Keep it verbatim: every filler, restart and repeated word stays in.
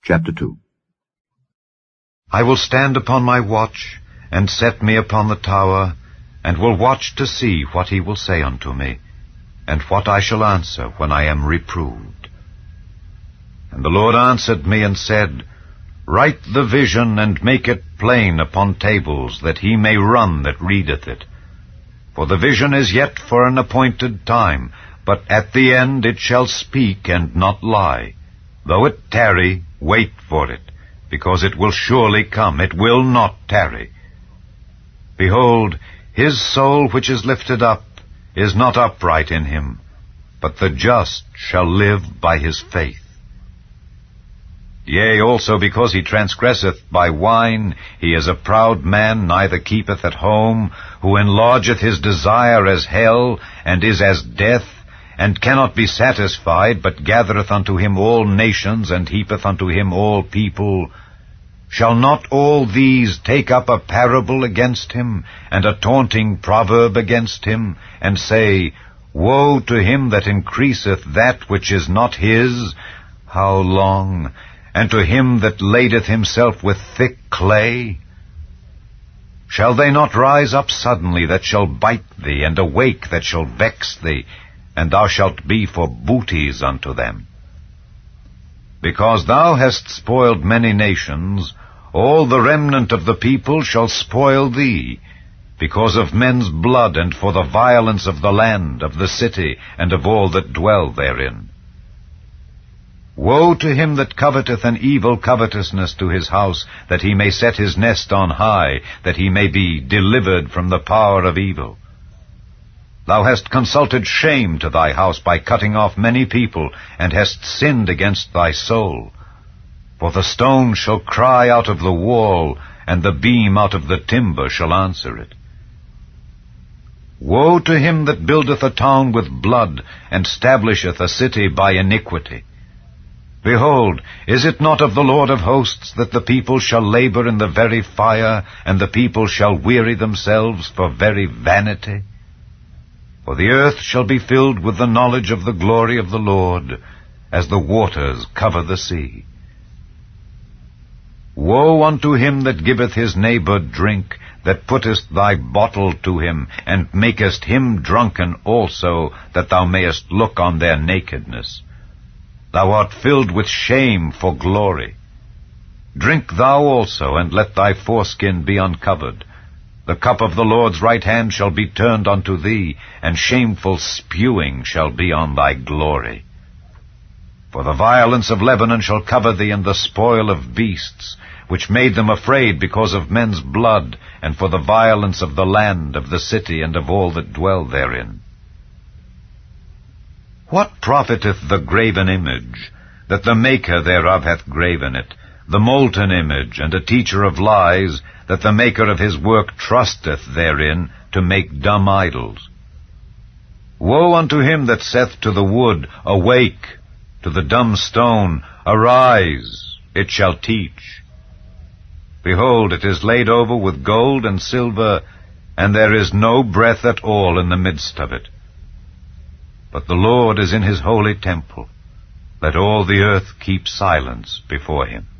Chapter two. I will stand upon my watch, and set me upon the tower, and will watch to see what he will say unto me, and what I shall answer when I am reproved. And the Lord answered me and said, Write the vision, and make it plain upon tables, that he may run that readeth it. For the vision is yet for an appointed time, but at the end it shall speak and not lie. Though it tarry, wait for it, because it will surely come, it will not tarry. Behold, his soul which is lifted up is not upright in him, but the just shall live by his faith. Yea, also because he transgresseth by wine, he is a proud man, neither keepeth at home, who enlargeth his desire as hell, and is as death, and cannot be satisfied, but gathereth unto him all nations, and heapeth unto him all people. Shall not all these take up a parable against him, and a taunting proverb against him, and say, Woe to him that increaseth that which is not his! How long? And to him that ladeth himself with thick clay? Shall they not rise up suddenly that shall bite thee, and awake that shall vex thee, and thou shalt be for booties unto them? Because thou hast spoiled many nations, all the remnant of the people shall spoil thee, because of men's blood, and for the violence of the land, of the city, and of all that dwell therein. Woe to him that coveteth an evil covetousness to his house, that he may set his nest on high, that he may be delivered from the power of evil. Thou hast consulted shame to thy house by cutting off many people, and hast sinned against thy soul. For the stone shall cry out of the wall, and the beam out of the timber shall answer it. Woe to him that buildeth a town with blood, and stablisheth a city by iniquity. Behold, is it not of the Lord of hosts that the people shall labor in the very fire, and the people shall weary themselves for very vanity? For the earth shall be filled with the knowledge of the glory of the Lord, as the waters cover the sea. Woe unto him that giveth his neighbor drink, that puttest thy bottle to him, and makest him drunken also, that thou mayest look on their nakedness. Thou art filled with shame for glory. Drink thou also, and let thy foreskin be uncovered. The cup of the Lord's right hand shall be turned unto thee, and shameful spewing shall be on thy glory. For the violence of Lebanon shall cover thee, and the spoil of beasts, which made them afraid because of men's blood, and for the violence of the land, of the city, and of all that dwell therein. What profiteth the graven image, that the maker thereof hath graven it, the molten image, and a teacher of lies, that the maker of his work trusteth therein, to make dumb idols? Woe unto him that saith to the wood, Awake! To the dumb stone, Arise! It shall teach. Behold, it is laid over with gold and silver, and there is no breath at all in the midst of it. But the Lord is in his holy temple. Let all the earth keep silence before him.